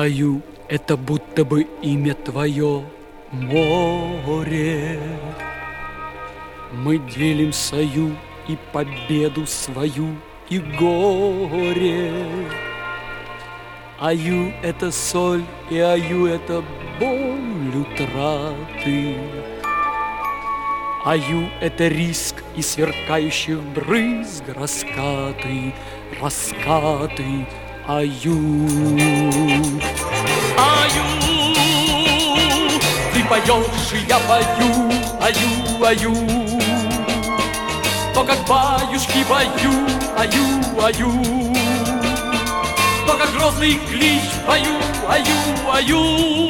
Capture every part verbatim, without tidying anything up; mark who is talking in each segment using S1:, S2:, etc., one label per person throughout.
S1: Аю, это будто бы имя твое, море. Мы делим сою и победу свою, и горе. Аю — это соль, и аю — это боль утраты. Аю — это риск и сверкающих брызг раскаты, раскаты. Аю, аю, ты поешь, и я пою, аю, аю. То, как баюшки бою, аю, аю. То, как грозный клич пою, аю, аю.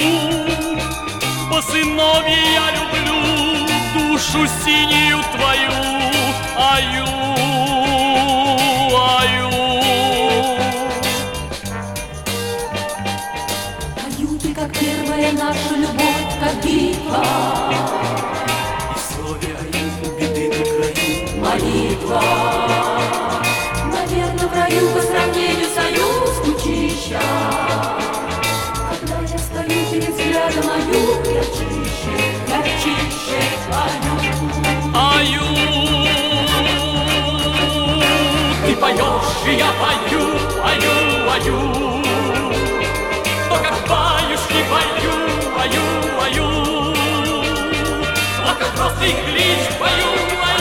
S1: По сыновье я люблю душу синюю твою, аю, аю.
S2: Аю, ты как первая наша любовь, как битва.
S1: И в слове аю беды на краю
S2: Молитва. Наверное, в раю по сравнению союз кучища. Когда я стою перед взглядом аю, ярчище, ярчище, аю.
S1: Аю, ты поешь, и я пою, аю, аю. То, как баюшки пою, аю, аю. То, как просто клич пою, аю.